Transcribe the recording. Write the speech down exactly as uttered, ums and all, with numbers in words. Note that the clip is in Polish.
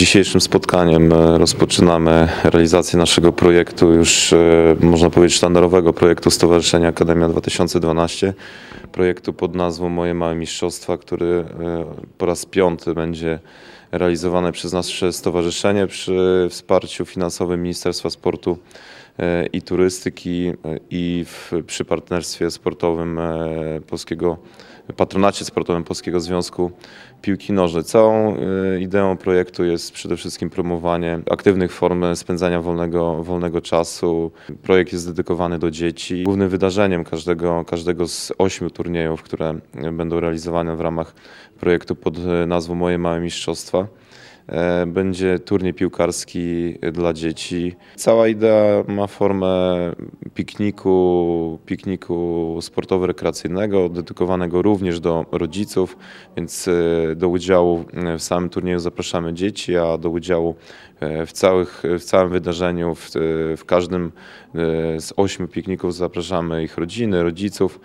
Dzisiejszym spotkaniem rozpoczynamy realizację naszego projektu, już można powiedzieć sztandarowego projektu Stowarzyszenia Akademia dwa tysiące dwanaście. Projektu pod nazwą Moje Małe Mistrzostwa, który po raz piąty będzie realizowany przez nasze stowarzyszenie przy wsparciu finansowym Ministerstwa Sportu i Turystyki i w, przy partnerstwie sportowym Polskiego, patronacie sportowym Polskiego Związku Piłki Nożnej. Całą ideą projektu jest przede wszystkim promowanie aktywnych form spędzania wolnego, wolnego czasu. Projekt jest dedykowany do dzieci. Głównym wydarzeniem każdego, każdego z ośmiu turniejów, które będą realizowane w ramach projektu pod nazwą Moje Małe Mistrzostwa, będzie turniej piłkarski dla dzieci. Cała idea ma formę pikniku, pikniku sportowo-rekreacyjnego, dedykowanego również do rodziców, więc do udziału w samym turnieju zapraszamy dzieci, a do udziału w, całych, w całym wydarzeniu, w, w każdym z ośmiu pikników zapraszamy ich rodziny, rodziców.